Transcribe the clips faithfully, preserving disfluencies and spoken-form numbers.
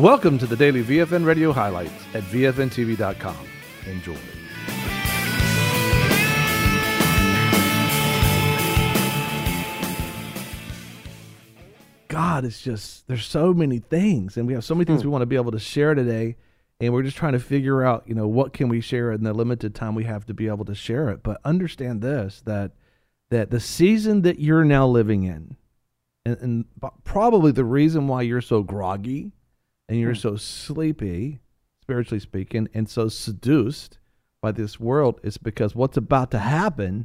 Welcome to the daily V F N Radio highlights at V F N T V dot com. Enjoy. God, it's just, there's so many things, and we have so many things we want to be able to share today, and we're just trying to figure out, you know, what can we share in the limited time we have to be able to share it. But understand this, that that the season that you're now living in, and, and probably the reason why you're so groggy, and you're so sleepy, spiritually speaking, and so seduced by this world is because what's about to happen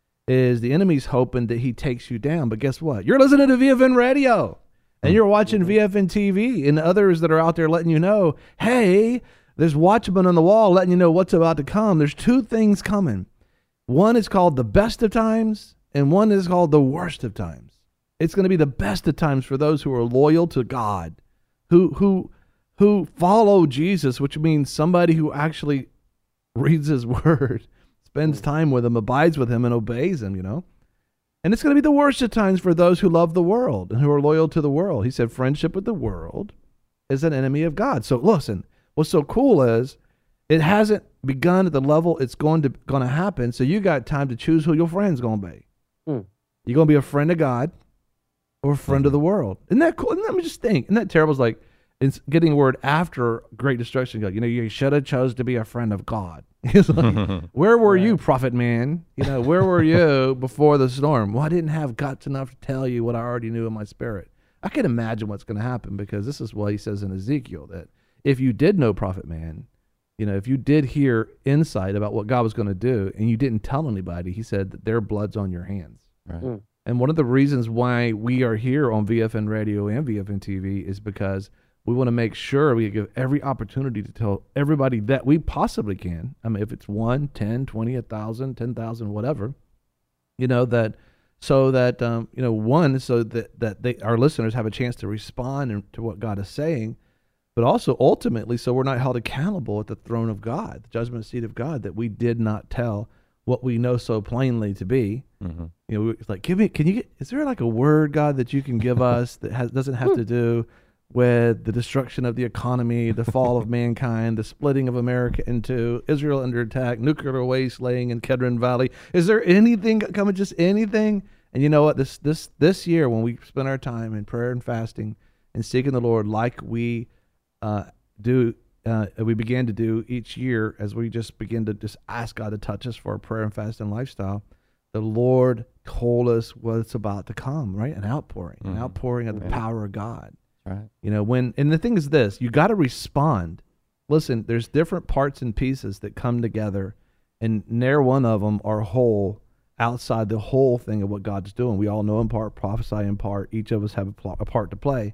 is the enemy's hoping that he takes you down. But guess what? You're listening to V F N Radio, and you're watching V F N T V, and others that are out there letting you know, hey, there's watchmen on the wall letting you know what's about to come. There's two things coming. One is called the best of times, and one is called the worst of times. It's going to be the best of times for those who are loyal to God, who who who follow Jesus, which means somebody who actually reads his word, spends time with him, abides with him, and obeys him, you know. And it's going to be the worst of times for those who love the world and who are loyal to the world. He said friendship with the world is an enemy of God. So listen, what's so cool is it hasn't begun at the level it's going to going to happen, so you got time to choose who your friend's going to be. Mm. You're going to be a friend of God or a friend mm-hmm. of the world. Isn't that cool? And let me just think. Isn't that terrible? It's like it's getting word after great destruction. You know, you should have chose to be a friend of God. It's like, where were right. you, prophet man? You know, where were you before the storm? Well, I didn't have guts enough to tell you what I already knew in my spirit. I can imagine what's going to happen, because this is what he says in Ezekiel, that if you did know prophet man, you know, if you did hear insight about what God was going to do and you didn't tell anybody, he said that their blood's on your hands. Right. Mm. And one of the reasons why we are here on V F N Radio and V F N T V is because we want to make sure we give every opportunity to tell everybody that we possibly can. I mean, if it's one, ten, twenty, a thousand, ten thousand, whatever, you know, that so that, um, you know, one, so that, that they, our listeners have a chance to respond to what God is saying, but also ultimately so we're not held accountable at the throne of God, the judgment seat of God, that we did not tell what we know so plainly to be. Mm-hmm. You know, it's like, give me, can you get, is there like a word, God, that you can give us that has, doesn't have to do with the destruction of the economy, the fall of mankind, the splitting of America into Israel under attack, nuclear waste laying in Kedron Valley? Is there anything coming, just anything? And you know what? This this this year, when we spend our time in prayer and fasting and seeking the Lord, like we uh, do, uh, we began to do each year, as we just begin to just ask God to touch us for our prayer and fasting lifestyle, the Lord told us what's about to come, right? An outpouring, mm-hmm. an outpouring of the yeah. power of God. Right. You know, when, and the thing is this, you got to respond. Listen, there's different parts and pieces that come together, and ne'er one of them are whole outside the whole thing of what God's doing. We all know in part, prophesy in part. Each of us have a, pl- a part to play.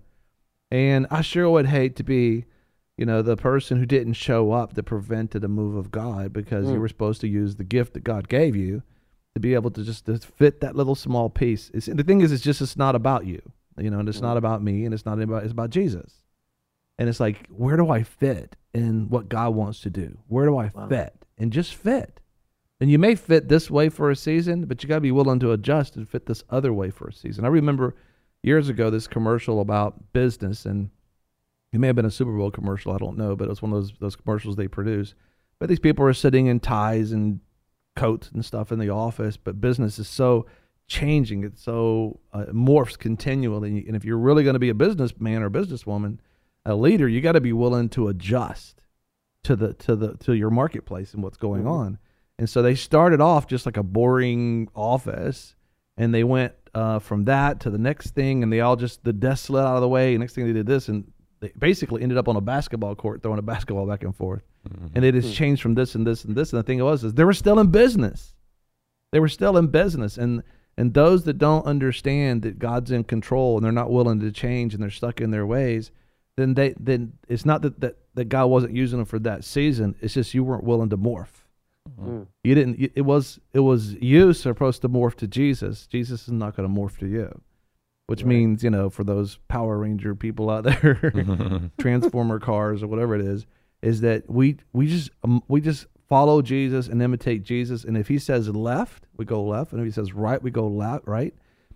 And I sure would hate to be, you know, the person who didn't show up that prevented a move of God, because mm. you were supposed to use the gift that God gave you to be able to just to fit that little small piece. It's, the thing is, it's just, it's not about you. You know, and it's not about me, and it's not about, it's about Jesus. And it's like, where do I fit in what God wants to do? Where do I wow. fit? And just fit. And you may fit this way for a season, but you got to be willing to adjust and fit this other way for a season. I remember years ago this commercial about business, and it may have been a Super Bowl commercial, I don't know, but it was one of those those commercials they produce. But these people are sitting in ties and coats and stuff in the office, but business is so changing. It's so uh, morphs continually. And if you're really going to be a businessman or businesswoman, a leader, you got to be willing to adjust to the to the to your marketplace and what's going mm-hmm. on. And so they started off just like a boring office, and they went uh, from that to the next thing, and they all just, the desk slid out of the way. And next thing they did this, and they basically ended up on a basketball court throwing a basketball back and forth. Mm-hmm. And it has changed from this and this and this. And the thing was, is they were still in business. They were still in business. And And those that don't understand that God's in control and they're not willing to change and they're stuck in their ways, then they then it's not that, that, that God wasn't using them for that season. It's just you weren't willing to morph. Mm-hmm. You didn't. It was it was you supposed to morph to Jesus. Jesus is not going to morph to you, which right. means, you know, for those Power Ranger people out there, Transformer cars or whatever it is, is that we we just um, we just. follow Jesus and imitate Jesus. And if he says left, we go left. And if he says right, we go left, right.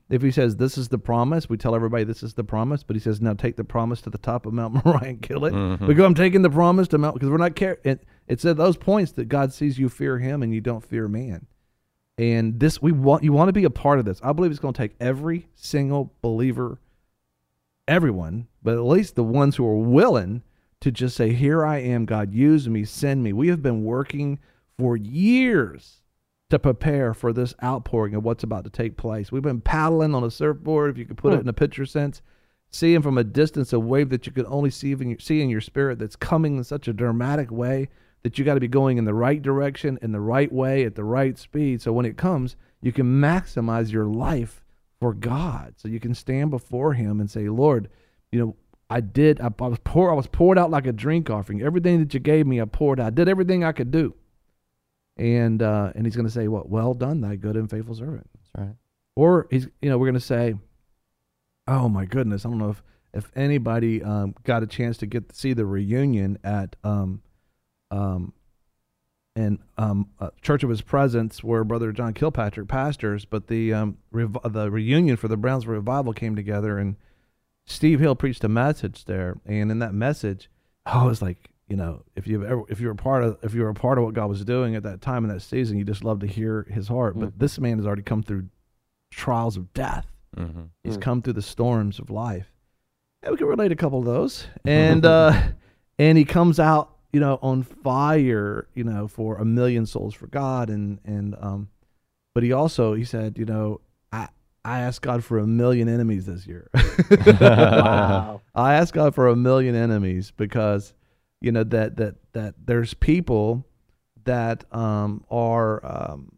If he says, this is the promise, we tell everybody this is the promise, but he says, now take the promise to the top of Mount Moriah and kill it. Mm-hmm. We go, I'm taking the promise to Mount, because we're not care. It, it's at those points that God sees you fear him and you don't fear man. And this, we want, you want to be a part of this. I believe it's going to take every single believer, everyone, but at least the ones who are willing to just say, here I am, God, use me, send me. We have been working for years to prepare for this outpouring of what's about to take place. We've been paddling on a surfboard, if you could put hmm. it in a picture sense, seeing from a distance a wave that you could only see in, your, see in your spirit that's coming in such a dramatic way that you got to be going in the right direction, in the right way, at the right speed. So when it comes, you can maximize your life for God. So you can stand before him and say, Lord, you know, I did, I, I was poured, I was poured out like a drink offering. Everything that you gave me, I poured out. I did everything I could do. And uh, and he's going to say, "What? Well done, thy good and faithful servant." That's right. Or he's, you know, we're going to say, "Oh my goodness, I don't know if if anybody um, got a chance to get to see the reunion at um um and um uh, Church of His Presence, where Brother John Kilpatrick pastors, but the um rev- the reunion for the Brownsville revival came together, and Steve Hill preached a message there, and in that message, oh, it's like." You know, if you ever, if you're a part of, if you're a part of what God was doing at that time in that season, you just love to hear his heart. Mm-hmm. But this man has already come through trials of death. Mm-hmm. He's mm-hmm. come through the storms of life. And we can relate a couple of those. And uh, and he comes out, you know, on fire, you know, for a million souls for God. And and um, but he also he said, you know, I I asked God for a million enemies this year. Wow. I asked God for a million enemies because. You know, that, that, that there's people that um, are um,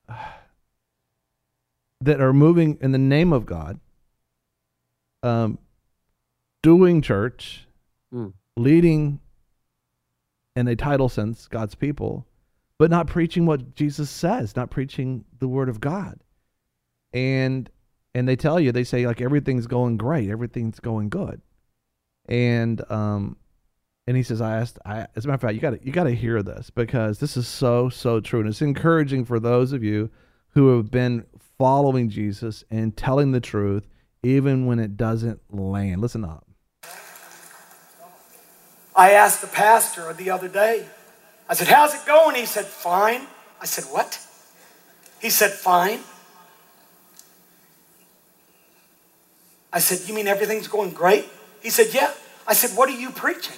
that are moving in the name of God, um, doing church, mm. leading in a title sense God's people, but not preaching what Jesus says, not preaching the word of God. And and they tell you, they say like everything's going great, everything's going good. And um And he says, I asked, I, as a matter of fact, you got you got to hear this because this is so, so true. And it's encouraging for those of you who have been following Jesus and telling the truth, even when it doesn't land. Listen up. I asked the pastor the other day, I said, how's it going? He said, fine. I said, what? He said, fine. I said, you mean everything's going great? He said, yeah. I said, what are you preaching?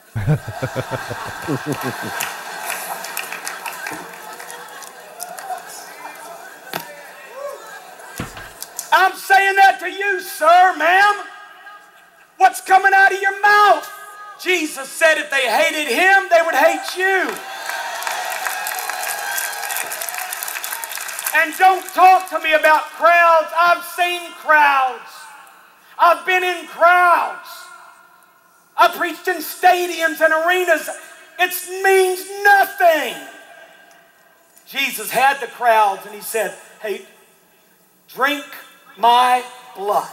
I'm saying that to you, sir, ma'am. What's coming out of your mouth? Jesus said if they hated him, they would hate you. And don't talk to me about crowds. I've seen crowds. I've been in crowds. I preached in stadiums and arenas. It means nothing. Jesus had the crowds and he said, hey, drink my blood.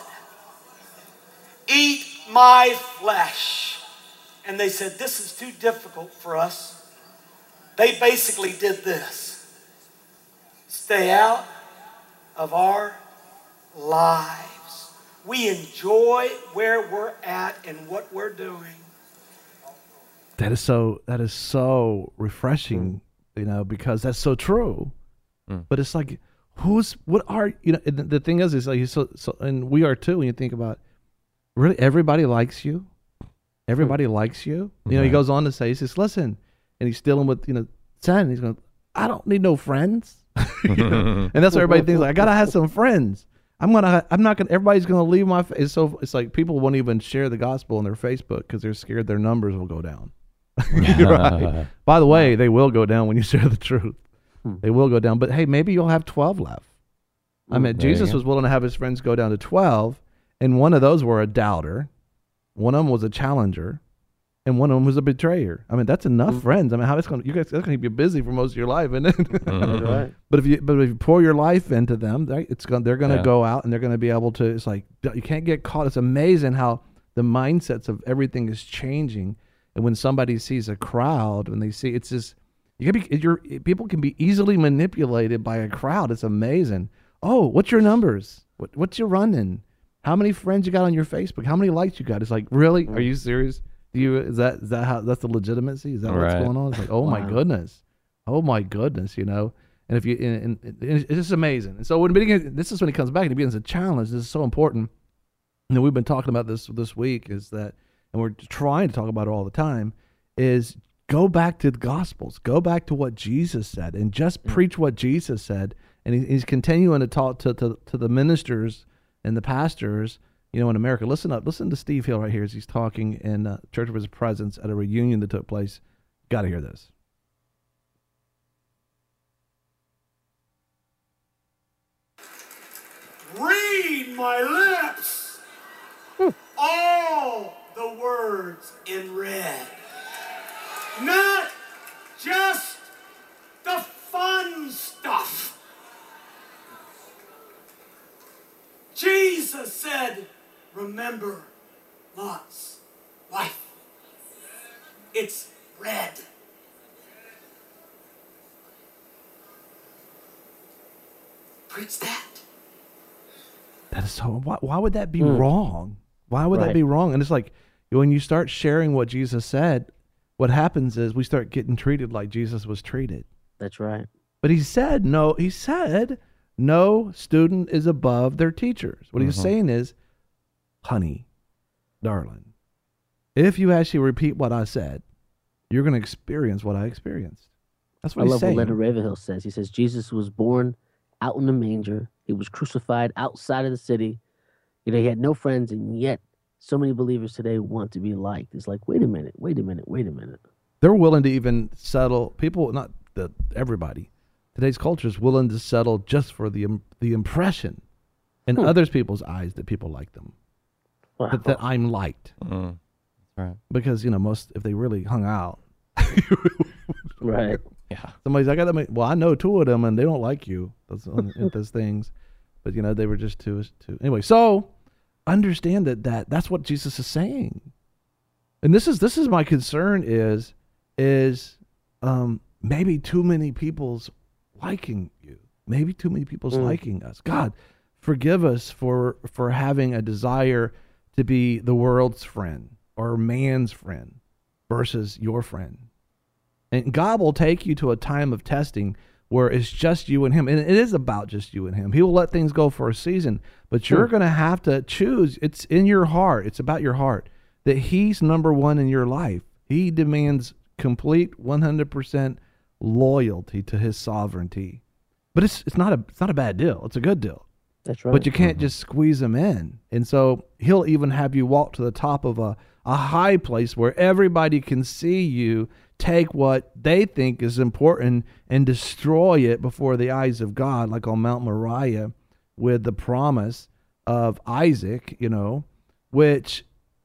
Eat my flesh. And they said, this is too difficult for us. They basically did this. Stay out of our lives. We enjoy where we're at and what we're doing. That is so, that is so refreshing, mm. you know, because that's so true. Mm. But it's like, who's, what are, you know, the, the thing is, is like, so, so, and we are too, when you think about, really, everybody likes you. Everybody mm. likes you. You know, he goes on to say, he says, listen, and he's dealing with, you know, son, he's going, I don't need no friends. You know? And that's what everybody thinks, like, I got to have some friends. I'm gonna. I'm not gonna. Everybody's gonna leave my. It's so. It's like people won't even share the gospel on their Facebook because they're scared their numbers will go down. Right. By the way, they will go down when you share the truth. Hmm. They will go down. But hey, maybe you'll have twelve left. I mean, there Jesus was willing to have his friends go down to twelve, and one of those were a doubter, one of them was a challenger, and one of them was a betrayer. I mean, that's enough mm-hmm. friends. I mean, how it's going? You guys, that's going to keep you busy for most of your life, isn't it? Mm-hmm. Right. But if you, but if you pour your life into them, right, it's going. They're going to yeah. go out and they're going to be able to. It's like you can't get caught. It's amazing how the mindsets of everything is changing. And when somebody sees a crowd, when they see, it's just you can be. You're people can be easily manipulated by a crowd. It's amazing. Oh, what's your numbers? What, what's your running? How many friends you got on your Facebook? How many likes you got? It's like, really? Mm. Are you serious? Do you is that is that how that's the legitimacy? Is that what's Right. going on? It's like, oh Wow. my goodness, oh my goodness, you know. And if you and, and, and it's just amazing. And so when it begins, this is when he comes back and it begins a challenge. This is so important. And we've been talking about this this week is that, and we're trying to talk about it all the time. Is go back to the Gospels, go back to what Jesus said, and just Mm. preach what Jesus said. And he, he's continuing to talk to, to to the ministers and the pastors, you know, in America. Listen up, listen to Steve Hill right here as he's talking in uh, Church of His Presence at a reunion that took place. Got to hear this. Read my lips. All the words in red. Not just the fun stuff. Jesus said, remember Lot's wife. It's red. Preach that. That is so. Why, why would that be Mm. wrong? Why would that Right. be wrong? And it's like when you start sharing what Jesus said, what happens is we start getting treated like Jesus was treated. That's right. But he said no. He said no student is above their teachers. What he's Mhm. saying is, honey, darling, if you actually repeat what I said, you're going to experience what I experienced. That's what I he's love saying. what Leonard Ravenhill says. He says Jesus was born out in the manger. He was crucified outside of the city. You know, he had no friends, and yet so many believers today want to be liked. It's like, wait a minute, wait a minute, wait a minute. They're willing to even settle. People, not the everybody. Today's culture is willing to settle just for the im- the impression in Hmm. others people's eyes that people like them, Wow. that, that I'm liked. Mm. That's right. Because you know, most if they really hung out, Right. Yeah. somebody's like, I got them. Well, I know two of them, and they don't like you. Those at those things, but you know, they were just too too. Anyway, so understand that that that's what Jesus is saying, and this is this is my concern is is um maybe too many people's liking you, maybe too many people's Mm. liking us. God, forgive us for for having a desire to be the world's friend or man's friend versus your friend. And God will take you to a time of testing where it's just you and him. And it is about just you and him. He will let things go for a season, but you're Hmm. going to have to choose. It's in your heart. It's about your heart that he's number one in your life. He demands complete one hundred percent loyalty to his sovereignty. But it's it's not a it's not a bad deal. It's a good deal. That's right. But you can't just squeeze him in. And so he'll even have you walk to the top of a, a high place where everybody can see you take what they think is important and destroy it before the eyes of God, like on Mount Moriah with the promise of Isaac, you know, which,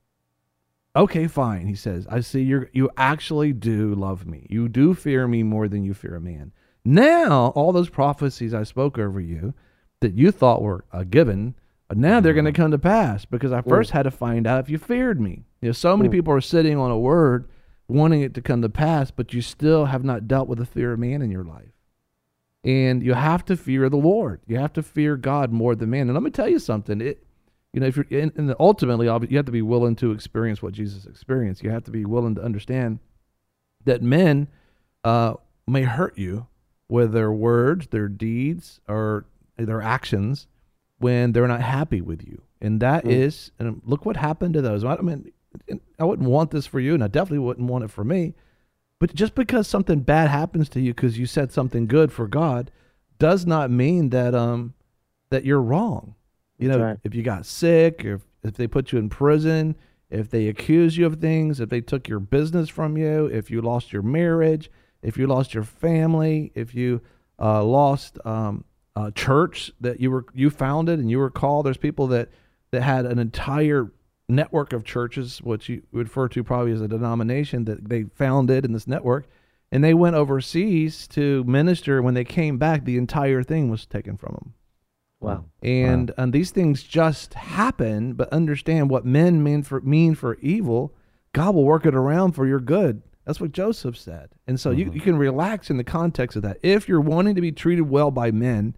okay, fine, he says, I see you you actually do love me. You do fear me more than you fear a man. Now, all those prophecies I spoke over you that you thought were a given, now they're going to come to pass because I first had to find out if you feared me. You know, so many Mm. people are sitting on a word wanting it to come to pass, but you still have not dealt with the fear of man in your life. And you have to fear the Lord. You have to fear God more than man. And let me tell you something. It, you know, if you're, and, and ultimately, obvi- you have to be willing to experience what Jesus experienced. You have to be willing to understand that men uh, may hurt you with their words, their deeds, or their actions when they're not happy with you. And that Mm. is, and look what happened to those. I mean, I wouldn't want this for you, and I definitely wouldn't want it for me. But just because something bad happens to you because you said something good for God does not mean that um that you're wrong. You know, That's right. if you got sick, or if, if they put you in prison, if they accuse you of things, if they took your business from you, if you lost your marriage, if you lost your family, if you uh, lost um, a church that you were you founded and you were called. There's people that that had an entire network of churches, which you would refer to probably as a denomination, that they founded in this network, and they went overseas to minister. When they came back, the entire thing was taken from them. Wow. And and these things just happen, but understand what men mean for mean for evil, God will work it around for your good. That's what Joseph said. And so you, you can relax in the context of that. If you're wanting to be treated well by men,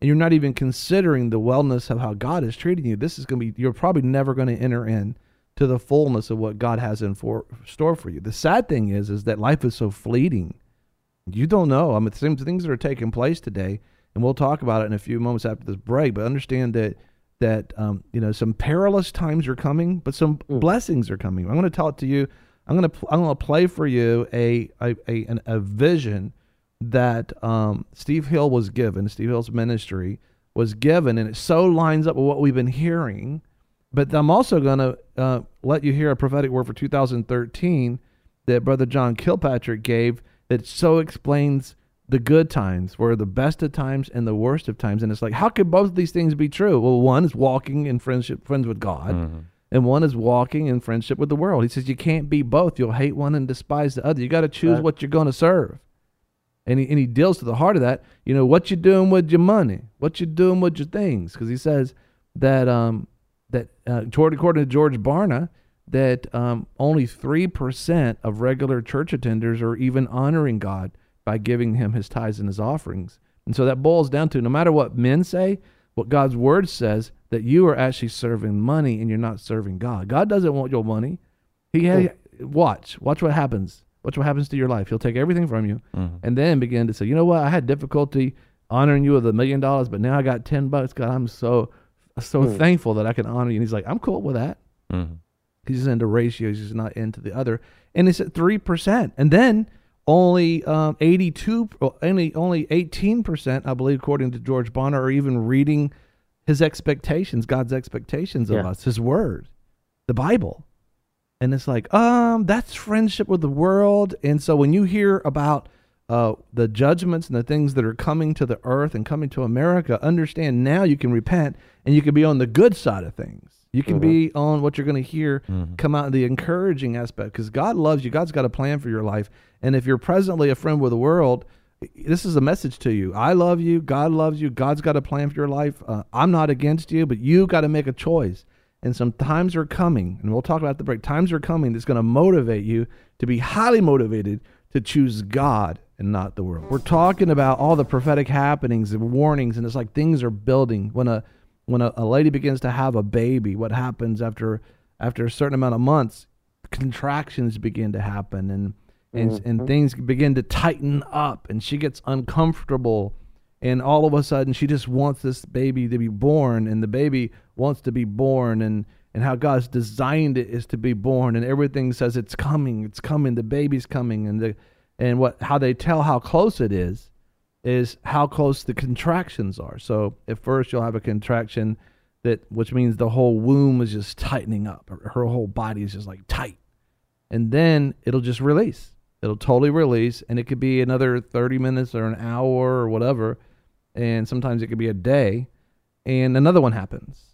and you're not even considering the wellness of how God is treating you, this is going to be, you're probably never going to enter in to the fullness of what God has in for store for you. The sad thing is, is that life is so fleeting. You don't know. I mean, some things that are taking place today, and we'll talk about it in a few moments after this break, but understand that, that um, you know, some perilous times are coming, but some mm. blessings are coming. I'm going to tell it to you. I'm going to, I'm going to play for you a, a, a, an, a vision that um, Steve Hill was given, Steve Hill's ministry was given, and it so lines up with what we've been hearing. But I'm also going to uh, let you hear a prophetic word for two thousand thirteen that Brother John Kilpatrick gave that so explains the good times, where the best of times and the worst of times. And it's like, how could both of these things be true? Well, one is walking in friendship, friends with God, mm-hmm. and one is walking in friendship with the world. He says you can't be both. You'll hate one and despise the other. You got to choose right. what you're going to serve. And he, and he deals to the heart of that. You know, what you doing with your money? What you doing with your things? Because he says that... um. that uh, according to George Barna, that um, only three percent of regular church attenders are even honoring God by giving him his tithes and his offerings. And so that boils down to, no matter what men say, what God's word says, that you are actually serving money and you're not serving God. God doesn't want your money. He had, watch, watch what happens. Watch what happens to your life. He'll take everything from you mm-hmm. and then begin to say, you know what, I had difficulty honoring you with a million dollars, but now I got ten bucks. God, I'm so... so mm. thankful that I can honor you. And he's like, I'm cool with that. Mm-hmm. He's into ratios. He's not into the other. And it's at three percent. And then only um, eighty-two, only only eighteen percent, I believe, according to George Bonner, are even reading his expectations, God's expectations of yeah. us, his word, the Bible. And it's like, um, that's friendship with the world. And so when you hear about Uh, the judgments and the things that are coming to the earth and coming to America, understand now you can repent and you can be on the good side of things. You can mm-hmm. be on what you're going to hear mm-hmm. come out in the encouraging aspect, because God loves you. God's got a plan for your life. And if you're presently a friend with the world, this is a message to you. I love you. God loves you. God's got a plan for your life. Uh, I'm not against you, but you got to make a choice. And some times are coming, and we'll talk about the break. Times are coming that's going to motivate you to be highly motivated to choose God and not the world. We're talking about all the prophetic happenings and warnings, and it's like things are building. When a when a, a lady begins to have a baby, what happens after after a certain amount of months? Contractions begin to happen, and and, mm-hmm. and things begin to tighten up, and she gets uncomfortable, and all of a sudden she just wants this baby to be born, and the baby wants to be born, and and how God's designed it is to be born, and everything says it's coming, it's coming, the baby's coming, and the and what how they tell how close it is is how close the contractions are. So at first you'll have a contraction that, which means the whole womb is just tightening up, her whole body is just like tight, and then it'll just release. It'll totally release, and it could be another thirty minutes or an hour or whatever, and sometimes it could be a day, and another one happens.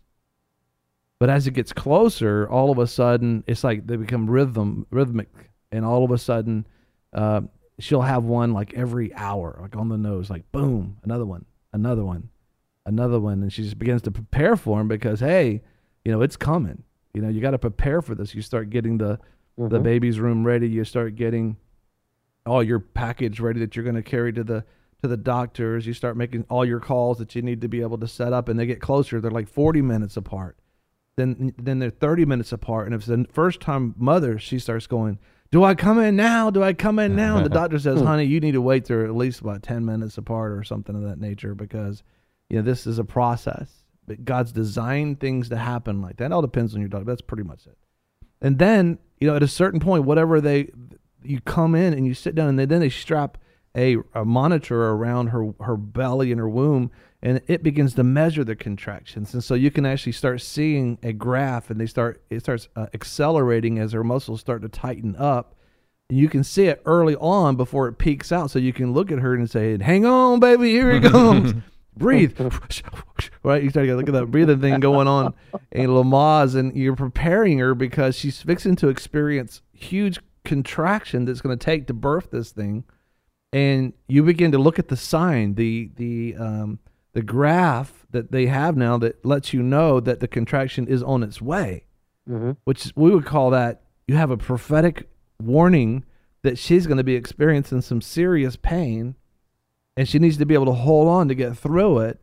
But as it gets closer, all of a sudden, it's like they become rhythm, rhythmic, and all of a sudden, uh, she'll have one like every hour, like on the nose, like boom, another one, another one, another one, and she just begins to prepare for him because, hey, you know, it's coming. You know, you got to prepare for this. You start getting the mm-hmm. the baby's room ready. You start getting all your package ready that you're going to carry to the to the doctors. You start making all your calls that you need to be able to set up, and they get closer. They're like forty minutes apart. Then then they're thirty minutes apart. And if it's the first time mother, she starts going, do I come in now? Do I come in now? And the doctor says, honey, you need to wait till at least about ten minutes apart or something of that nature, because, you know, this is a process. But God's designed things to happen like that. It all depends on your doctor. That's pretty much it. And then, you know, at a certain point, whatever they, you come in and you sit down, and they, then they strap a, a monitor around her, her belly and her womb, and it begins to measure the contractions. And so you can actually start seeing a graph, and they start it starts uh, accelerating as her muscles start to tighten up. And you can see it early on before it peaks out, so you can look at her and say, hang on, baby, here it comes. Breathe. Right? You start to look at that breathing thing going on in Lamaze, and you're preparing her because she's fixing to experience huge contraction that's going to take to birth this thing. And you begin to look at the sign, the the um, the graph that they have now that lets you know that the contraction is on its way, mm-hmm. which we would call that, you have a prophetic warning that she's going to be experiencing some serious pain, and she needs to be able to hold on to get through it.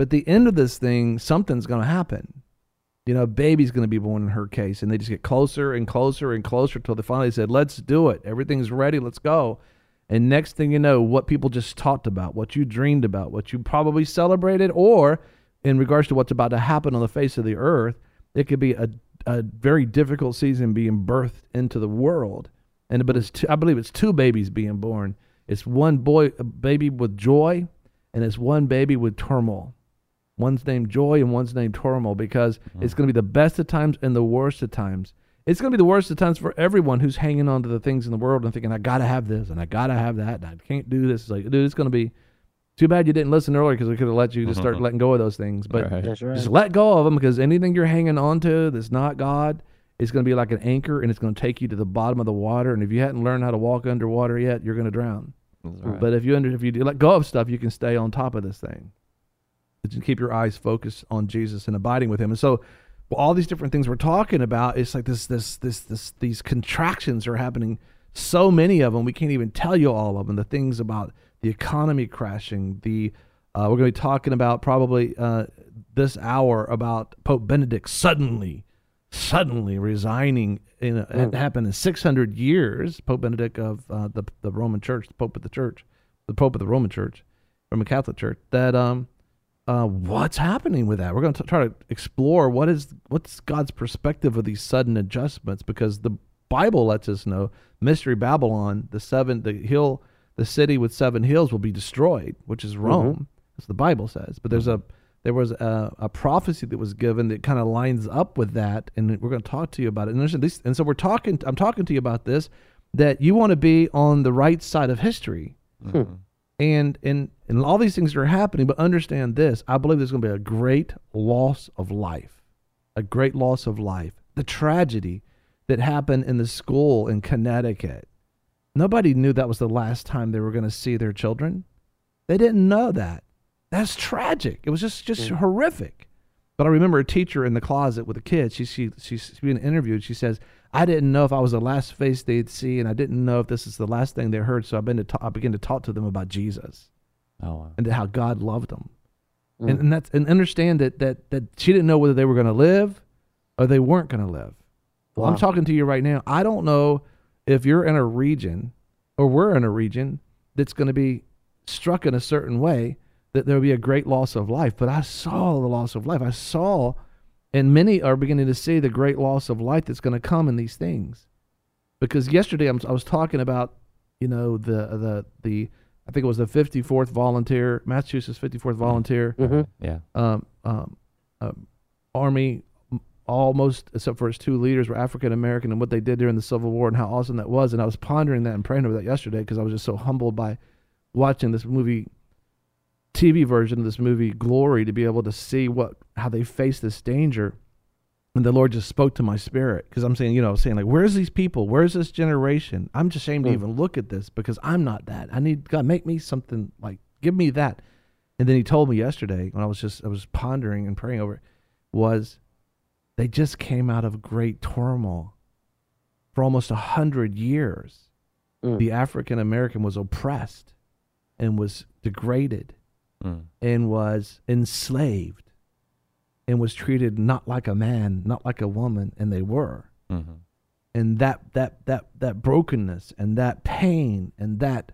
But the end of this thing, something's going to happen. You know, a baby's going to be born in her case, and they just get closer and closer and closer until they finally said, let's do it. Everything's ready. Let's go. And next thing you know, what people just talked about, what you dreamed about, what you probably celebrated, or in regards to what's about to happen on the face of the earth, it could be a, a very difficult season being birthed into the world. And but it's two, I believe it's two babies being born. It's one boy, a baby with joy, and it's one baby with turmoil. One's named Joy and one's named Turmoil, because mm. it's going to be the best of times and the worst of times. It's going to be the worst of times for everyone who's hanging on to the things in the world and thinking, I got to have this and I got to have that and I can't do this. It's like, dude, it's going to be too bad you didn't listen earlier, because we could have let you just start letting go of those things. But right. That's right. Just let go of them, because anything you're hanging on to that's not God is going to be like an anchor, and it's going to take you to the bottom of the water. And if you hadn't learned how to walk underwater yet, you're going to drown. Right. But if you under, if you let go of stuff, you can stay on top of this thing. You keep your eyes focused on Jesus and abiding with him. And so well, all these different things we're talking about, it's like this, this, this, this, these contractions are happening. So many of them, we can't even tell you all of them. The things about the economy crashing, the, uh, we're going to be talking about probably uh, this hour about Pope Benedict suddenly, suddenly resigning. In a, it happened in six hundred years. Pope Benedict of uh, the, the Roman Church, the Pope of the Church, the Pope of the Roman Church, Roman Catholic Church, that, um, Uh, what's happening with that? We're going to try to explore what is what's God's perspective of these sudden adjustments, because the Bible lets us know Mystery Babylon, the seven, the hill, the city with seven hills will be destroyed, which is Rome. Mm-hmm. That's what the Bible says. But there's a there was a, a prophecy that was given that kind of lines up with that, and we're going to talk to you about it. And, there's, and so we're talking. I'm talking to you about this, that you want to be on the right side of history. Mm-hmm. And, and and all these things are happening, but understand this. I believe there's going to be a great loss of life, a great loss of life. The tragedy that happened in the school in Connecticut, nobody knew that was the last time they were going to see their children. They didn't know that. That's tragic. It was just, just mm. horrific. But I remember a teacher in the closet with a kid. She, she, she's being interviewed. She says, I didn't know if I was the last face they'd see, and I didn't know if this is the last thing they heard, so I've been to ta- I began to talk to them about Jesus. Oh, wow. And how God loved them. Mm. And, and, that's, and understand that, that, that she didn't know whether they were going to live or they weren't going to live. Well, wow. I'm talking to you right now. I don't know if you're in a region, or we're in a region, that's going to be struck in a certain way, that there will be a great loss of life. But I saw the loss of life. I saw, and many are beginning to see the great loss of life that's going to come in these things. Because yesterday I'm, I was talking about, you know, the the the I think it was the fifty-fourth volunteer, Massachusetts fifty-fourth volunteer, mm-hmm. yeah, um, um, um, Army. Almost, except for its two leaders, were African American, and what they did during the Civil War and how awesome that was. And I was pondering that and praying over that yesterday, because I was just so humbled by watching this movie, T V version of this movie, Glory, to be able to see what how they face this danger. And the Lord just spoke to my spirit, because I'm saying, you know, saying like, where's these people? Where's this generation? I'm just ashamed mm. to even look at this, because I'm not that. I need God, make me something, like, give me that. And then he told me yesterday, when I was just I was pondering and praying over it, was they just came out of great turmoil. For almost a hundred years, mm. the African American was oppressed and was degraded mm. and was enslaved and was treated not like a man, not like a woman, and they were. Mm-hmm. And that that that that brokenness and that pain and that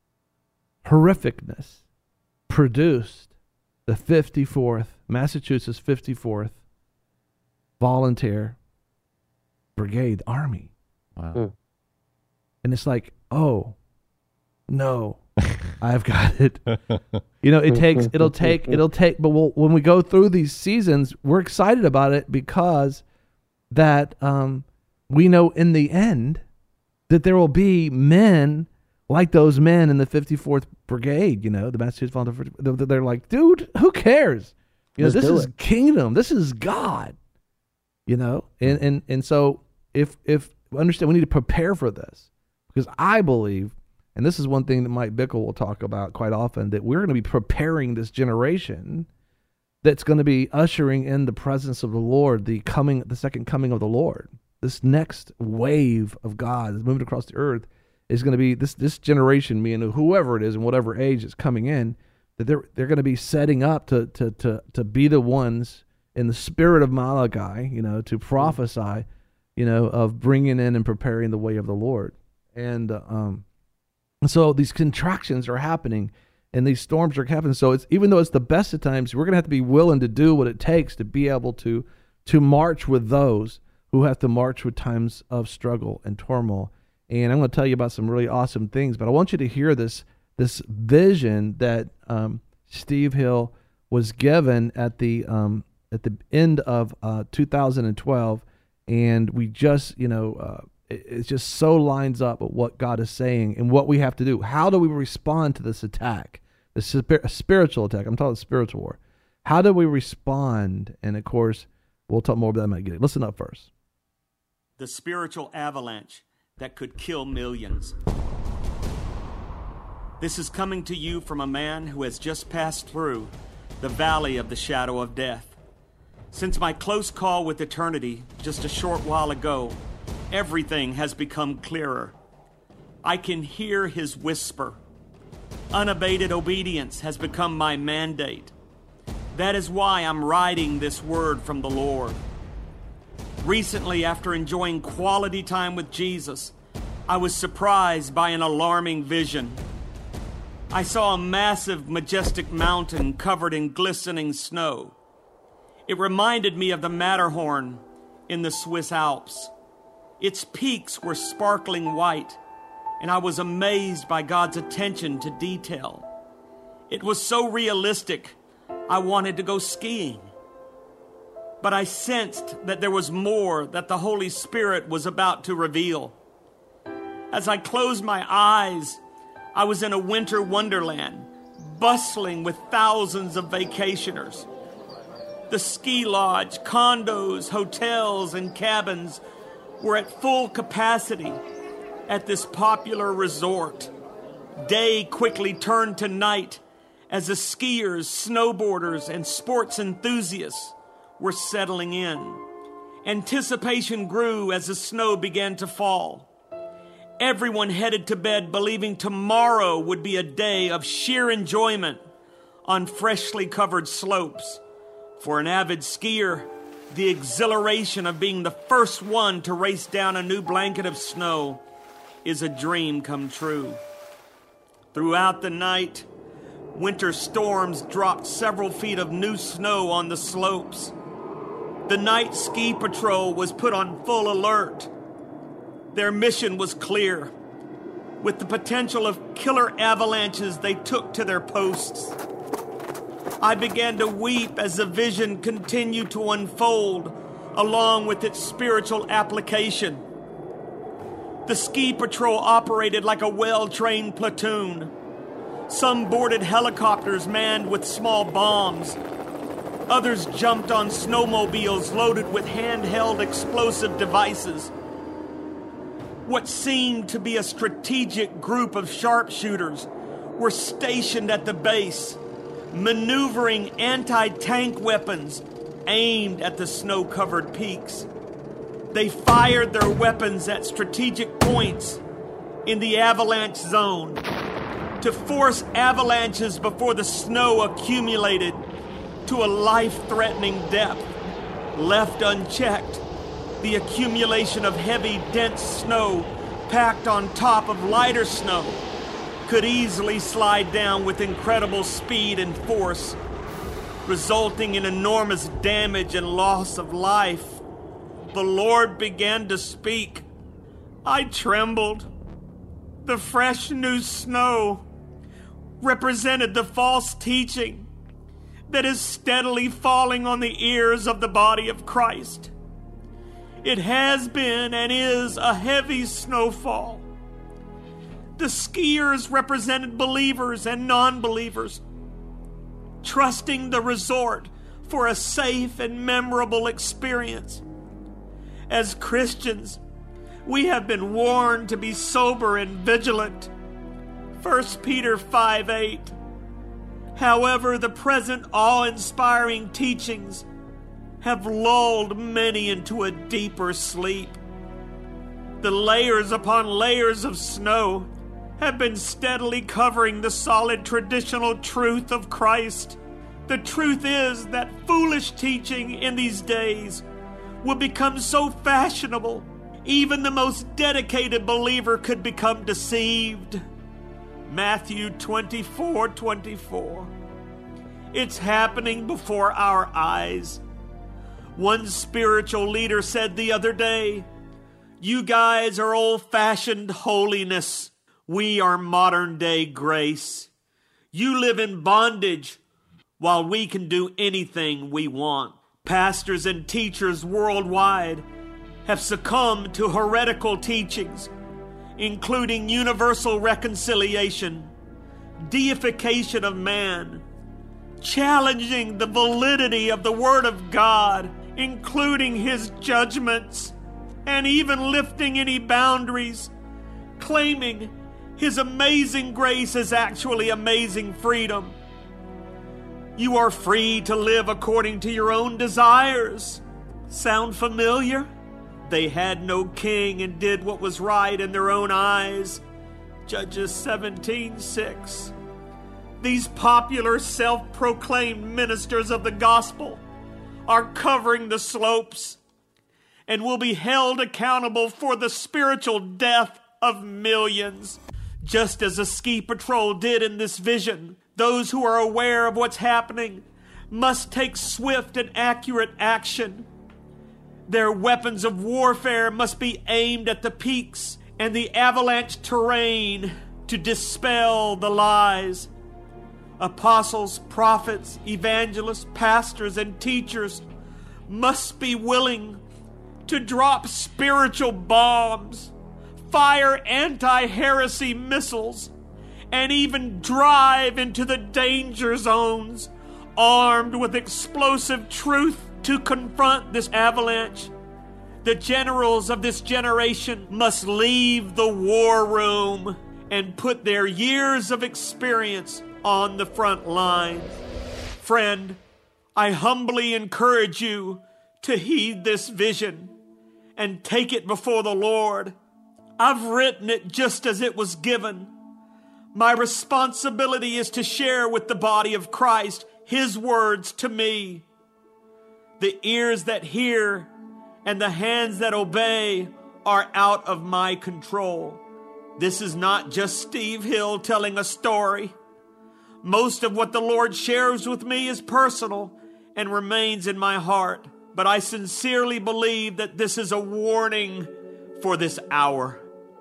horrificness produced the fifty-fourth, Massachusetts fifty-fourth Volunteer Brigade Army. Wow. Mm. And it's like, oh, no, I've got it. You know, it takes, it'll take, it'll take, but we'll, when we go through these seasons, we're excited about it, because that um, we know in the end that there will be men like those men in the fifty-fourth Brigade, you know, the Massachusetts Volunteer. They're like, dude, who cares? You know, Let's this is it. Kingdom. This is God. You know, and, and, and so if, if, understand, we need to prepare for this, because I believe, and this is one thing that Mike Bickle will talk about quite often, that we're going to be preparing this generation that's going to be ushering in the presence of the Lord, the coming, the second coming of the Lord. This next wave of God that's moving across the earth is going to be this, this generation, meaning whoever it is and whatever age it's coming in, that they're they're going to be setting up to to to to be the ones in the spirit of Malachi, you know, to prophesy, you know, of bringing in and preparing the way of the Lord. And uh, um, so these contractions are happening, and these storms are happening. So it's even though it's the best of times, we're going to have to be willing to do what it takes to be able to to march with those who have to march with times of struggle and turmoil. And I'm going to tell you about some really awesome things, but I want you to hear this this vision that um, Steve Hill was given at the um, at the end of uh, two thousand twelve, and we just, you know, uh, it, it just so lines up with what God is saying and what we have to do. How do we respond to this attack, this spir- spiritual attack? I'm talking spiritual war. How do we respond? And of course, we'll talk more about that in a minute. Listen up first. The spiritual avalanche that could kill millions. This is coming to you from a man who has just passed through the valley of the shadow of death. Since my close call with eternity just a short while ago, everything has become clearer. I can hear his whisper. Unabated obedience has become my mandate. That is why I'm writing this word from the Lord. Recently, after enjoying quality time with Jesus, I was surprised by an alarming vision. I saw a massive, majestic mountain covered in glistening snow. It reminded me of the Matterhorn in the Swiss Alps. Its peaks were sparkling white, and I was amazed by God's attention to detail. It was so realistic, I wanted to go skiing. But I sensed that there was more that the Holy Spirit was about to reveal. As I closed my eyes, I was in a winter wonderland, bustling with thousands of vacationers. The ski lodge, condos, hotels, and cabins were at full capacity at this popular resort. Day quickly turned to night as the skiers, snowboarders, and sports enthusiasts were settling in. Anticipation grew as the snow began to fall. Everyone headed to bed believing tomorrow would be a day of sheer enjoyment on freshly covered slopes. For an avid skier, the exhilaration of being the first one to race down a new blanket of snow is a dream come true. Throughout the night, winter storms dropped several feet of new snow on the slopes. The night ski patrol was put on full alert. Their mission was clear. With the potential of killer avalanches, they took to their posts. I began to weep as the vision continued to unfold along with its spiritual application. The ski patrol operated like a well-trained platoon. Some boarded helicopters manned with small bombs. Others jumped on snowmobiles loaded with handheld explosive devices. What seemed to be a strategic group of sharpshooters were stationed at the base, maneuvering anti-tank weapons aimed at the snow-covered peaks. They fired their weapons at strategic points in the avalanche zone to force avalanches before the snow accumulated to a life-threatening depth. Left unchecked, the accumulation of heavy, dense snow packed on top of lighter snow could easily slide down with incredible speed and force, resulting in enormous damage and loss of life. The Lord began to speak. I trembled. The fresh new snow represented the false teaching that is steadily falling on the ears of the body of Christ. It has been and is a heavy snowfall. The skiers represented believers and non-believers, trusting the resort for a safe and memorable experience. As Christians, we have been warned to be sober and vigilant. First Peter five eight. However, the present awe-inspiring teachings have lulled many into a deeper sleep. The layers upon layers of snow have been steadily covering the solid traditional truth of Christ. The truth is that foolish teaching in these days will become so fashionable, even the most dedicated believer could become deceived. Matthew twenty-four twenty-four. It's happening before our eyes. One spiritual leader said the other day, "You guys are old-fashioned holiness. We are modern-day grace. You live in bondage while we can do anything we want." Pastors and teachers worldwide have succumbed to heretical teachings, including universal reconciliation, deification of man, challenging the validity of the Word of God, including His judgments, and even lifting any boundaries, claiming His amazing grace is actually amazing freedom. You are free to live according to your own desires. Sound familiar? They had no king and did what was right in their own eyes. Judges seventeen six. These popular self-proclaimed ministers of the gospel are covering the slopes and will be held accountable for the spiritual death of millions. Just as a ski patrol did in this vision, those who are aware of what's happening must take swift and accurate action. Their weapons of warfare must be aimed at the peaks and the avalanche terrain to dispel the lies. Apostles, prophets, evangelists, pastors, and teachers must be willing to drop spiritual bombs, fire anti-heresy missiles, and even drive into the danger zones armed with explosive truth to confront this avalanche. The generals of this generation must leave the war room and put their years of experience on the front lines. Friend, I humbly encourage you to heed this vision and take it before the Lord. I've written it just as it was given. My responsibility is to share with the body of Christ His words to me. The ears that hear and the hands that obey are out of my control. This is not just Steve Hill telling a story. Most of what the Lord shares with me is personal and remains in my heart, but I sincerely believe that this is a warning for this hour.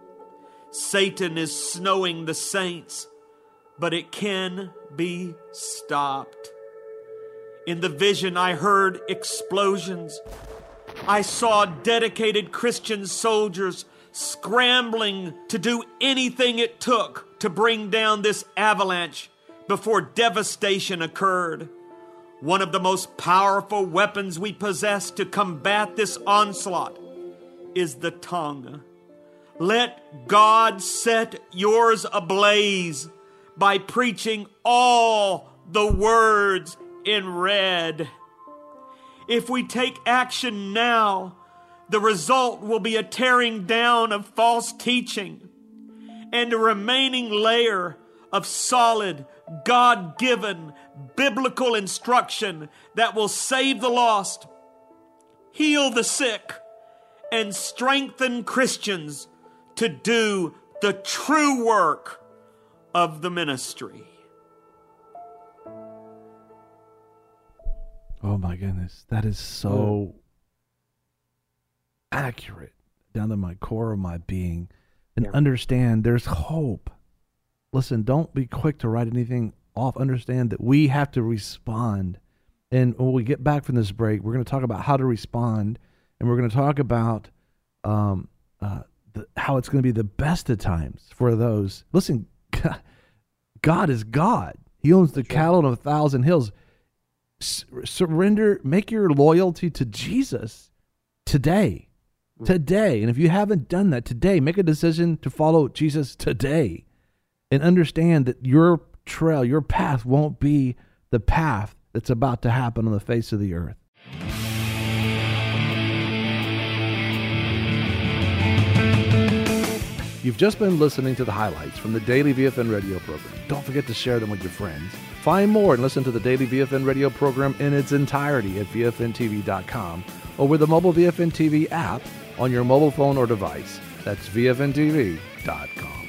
Satan is snowing the saints, but it can be stopped. In the vision, I heard explosions. I saw dedicated Christian soldiers scrambling to do anything it took to bring down this avalanche before devastation occurred. One of the most powerful weapons we possess to combat this onslaught is the tongue. Let God set yours ablaze by preaching all the words in red. If we take action now, the result will be a tearing down of false teaching and a remaining layer of solid, God-given, biblical instruction that will save the lost, heal the sick, and strengthen Christians to do the true work of the ministry. Oh my goodness, that is so accurate down to my core of my being. And yeah. Understand there's hope. Listen, don't be quick to write anything off. Understand that we have to respond. And when we get back from this break, we're going to talk about how to respond. And we're going to talk about um, uh, the, how it's going to be the best of times for those. Listen, God is God. He owns the cattle on a thousand hills. S- surrender, make your loyalty to Jesus today. Today. And if you haven't done that today, make a decision to follow Jesus today. And understand that your trail, your path won't be the path that's about to happen on the face of the earth. You've You've just been listening to the highlights from the Daily V F N radio program. Don't forget to share them with your friends. Find more and listen to the Daily V F N radio program in its entirety at V F N T V dot com or with the mobile V F N T V app on your mobile phone or device. That's V F N T V dot com.